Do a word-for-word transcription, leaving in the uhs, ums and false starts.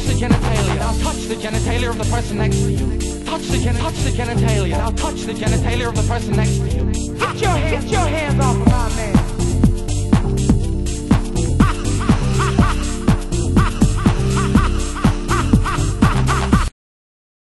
touch the genitalia. Now touch the genitalia of the person next to you. Touch the gen touch the genitalia. Now touch the genitalia of the person next to you. Get your hands, get your hands off of my man.